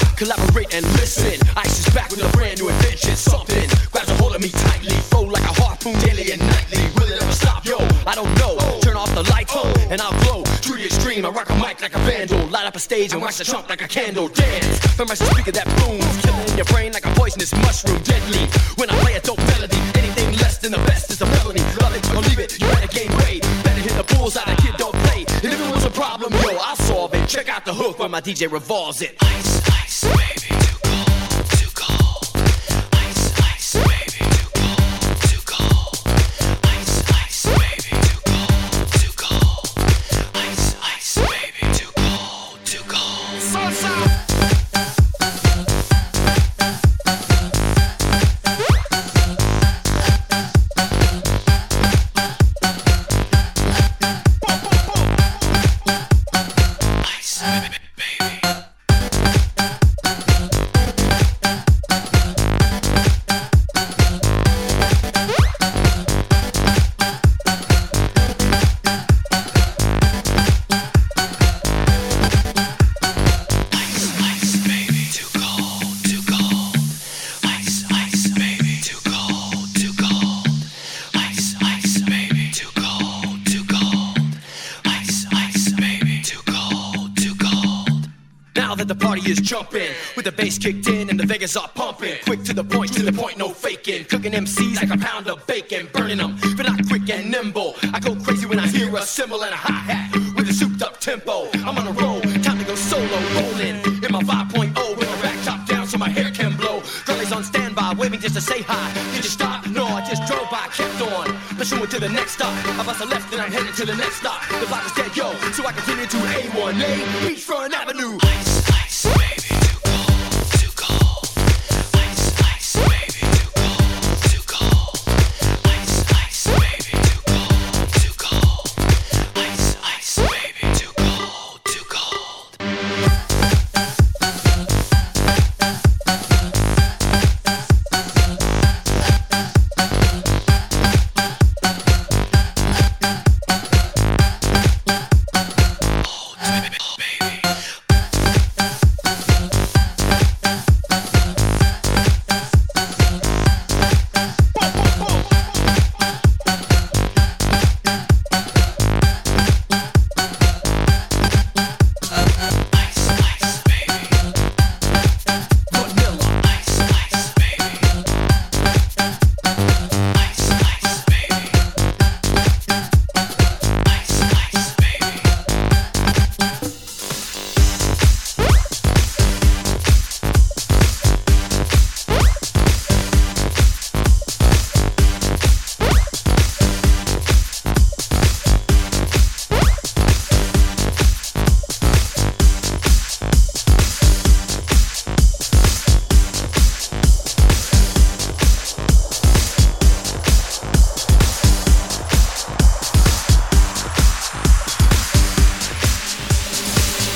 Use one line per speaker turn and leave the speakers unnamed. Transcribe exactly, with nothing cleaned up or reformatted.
Collaborate and listen. Ice is back with a brand new invention. Something grabs a hold of me tightly, flow like a harpoon daily and nightly. Will it ever stop? Yo, I don't know. Turn off the lights and I'll glow to the extreme. I rock a mic like a vandal, light up a stage and watch the trunk like a candle. Dance from my speaker that booms, killing in your brain like a poisonous mushroom. Deadly when I play a dope melody. Anything less than the best is a felony. Love it or leave it, you better gain weight. Better hit the bullseye, the kid don't play. And if it was a problem, yo, I'll solve it. Check out the hook while my D J revolves it. Ice, ice, baby, too cold, too cold. Ice, ice, baby, too cold, too cold. Ice, ice, baby, too cold, too cold. Ice, ice, baby, too cold, too cold. Salsa. Is jumping with the bass kicked in and the Vegas are pumping. Quick to the point, to the point, no faking. Cooking M Cs like a pound of bacon, burning them, but not quick and nimble. I go crazy when I hear a cymbal and a hi-hat with a souped up tempo. I'm on a roll, time to go solo, rolling in my five point oh with my back top down so my hair can blow. Girlie's on standby, waving just to say hi. Did you stop? No, I just drove by, kept on pursuing to the next stop. I bust a left and I'm headed to the next stop. The block is dead, yo, so I continue to A one A Beachfront Avenue.